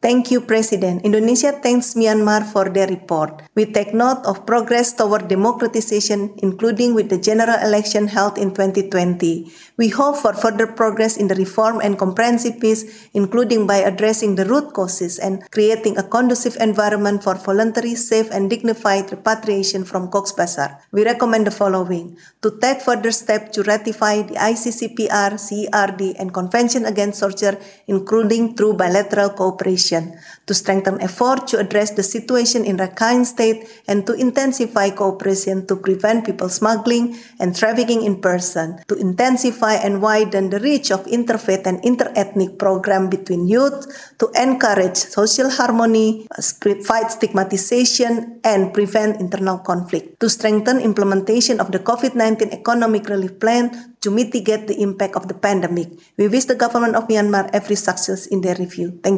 Thank you, President. Indonesia thanks Myanmar for their report. We take note of progress toward democratization, including with the general election held in 2020. We hope for further progress in the reform and comprehensive peace, including by addressing the root causes and creating a conducive environment for voluntary, safe, and dignified repatriation from Cox's Bazar. We recommend the following: to take further steps to ratify the ICCPR, CERD, and Convention Against Torture, including through bilateral cooperation, to strengthen efforts to address the situation in Rakhine State, and to intensify cooperation to prevent people smuggling and trafficking in person, to intensify and widen the reach of interfaith and interethnic programs between youth, to encourage social harmony, fight stigmatization, and prevent internal conflict, to strengthen implementation of the COVID-19 economic relief plan to mitigate the impact of the pandemic. We wish the government of Myanmar every success in their review. Thank you.